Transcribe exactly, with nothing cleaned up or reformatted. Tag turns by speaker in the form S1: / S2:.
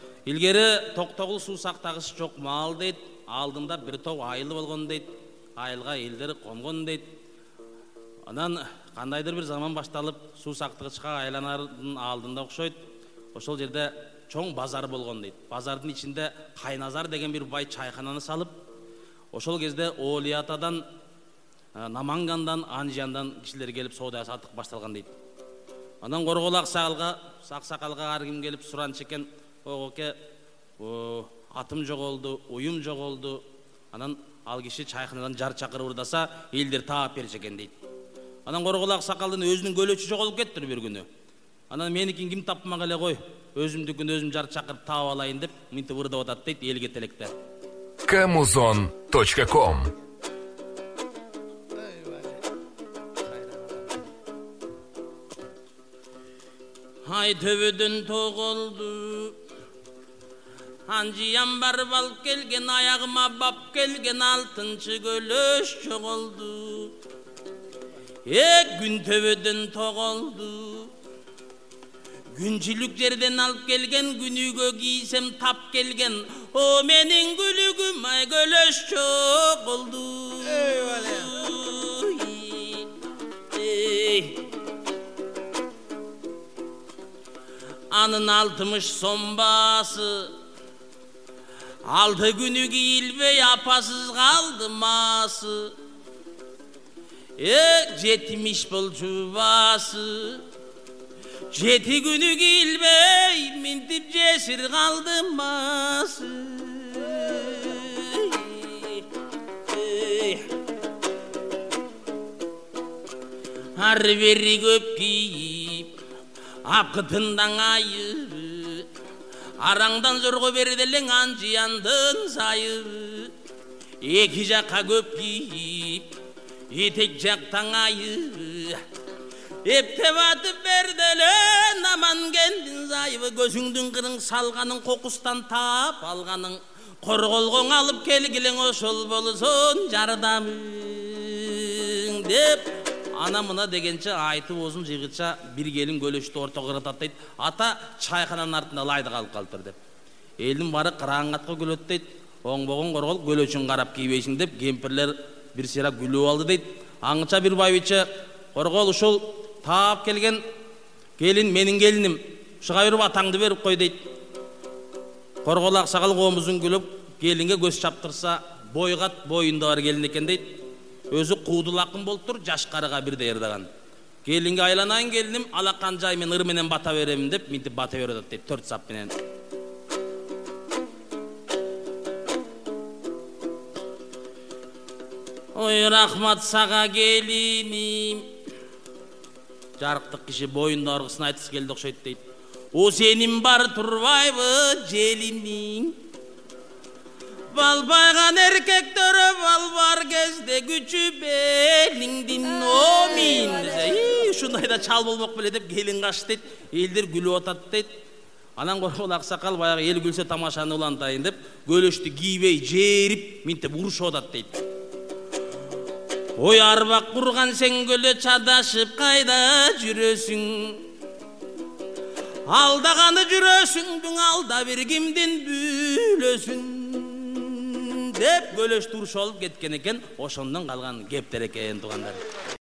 S1: Илгери токтогул суу сактагыч жок мал дейт, алдында бир топ айыл болгон дейт, айылга элдер конгон дейт. Анан кандайдыр бир заман башталып, суу сактагычка айланардын алдында окшойт. Ошол жерде чоң базар болгон дейт. Базардын ичинде Кайназар деген бир бай чайхананы салып, ошол кезде Олиятадан, Намангандан, Анжияндан кишилер келип соода саттык башталган дейт. Анан Корголак сакалга, саксакалга ар ким келип суранчы экен, "Оке, атым жоголду, уюм жоголду." Анан ал киши чайханадан жар чакырып ырдаса, элдер таап берчү экен дейт. Анан Корголак сакалдын өзүнүн көлөчү жоголуп кеттир бир күнү. Анан меникин ким тапмак эле кой, өзүмдүкүн өзүм жар чакырып таап алайын деп, мынтип ырдап атат дейт элге телекте.
S2: камузон точка ком
S1: Ай төбөдөн тоголду, Анжиян барып алып келген, аягыма бап келген алтынчы көлөш жоголду. Э күн төбөдөн тоголду, күнчүлүк жерден алып келген, күнүгө кийсем тап келген, о менин күлүгүм ай көлөш жоголду. Анын алтымыш сомбасы, алты күнү кийилбей апасыз калды масы. Э жетимиш болчу басы, жети күнү кийилбей минтип жесир калды масы. Ары бери көп кийип, апкытындан айып, араңдан зорго берделең Анжияндын сайып. Эки жакка көп кийип, этек жактан айып, эптеп атып берделен Намангендин сайыбы. Көзүңдүн кырың салганын кокустан таап алганың, корголгоң алып келгилең ошол болсун жардамың деп ана мына дегенче айтып озун жыгытча бир келин көлөштү ортого кыратат дейт. Ата чайхананын артында лайды калып калыптыр деп. Элдин бары караңгатка күлөт дейт. Оңбогон коргол көлөчүн карап кийбейсиң деп кемпирлер бир сыйра күлүп алды дейт. Аңча бир байбиче, коргол ушул таап келген келин менин келиним, ушуга берип атаңды берип кой дейт. Корголак сакал комузун күлүп келинге көз чаптырса, бойгат боюнда бар келин экен дейт. Өзү куудулакын болуптур, жаш карыга бирдей ырдаган. Келинге айланайын келиним, алакан жай мен ыр менен бата беремин деп, минтип бата берип атат дейт, төрт сап менен. Ой рахмат сага келиним. Жарыктык киши боюнда аргысын айтысы келди окшойт дейт. О сенин бар турбайбы желиниң. Балбайган эркектөрү балбар кезде күчү белиңдин омин десе, ушундайда чал болмок беле деп келин каш дейт. Элдер күлүп атат дейт. Анан Корголак сакал баягы эл күлсө тамашаны улантайын деп көлөштү кийбей жерип минтип урушуп атат дейт. Ой арбак курган сен көлө чадашып кайда жүрөсүң. Алдаганы жүрөсүңдүң алда бир кимдин бүлөсүн деп көлөштү урушуп кеткен экен. Ошондон калган кептер экен туугандар.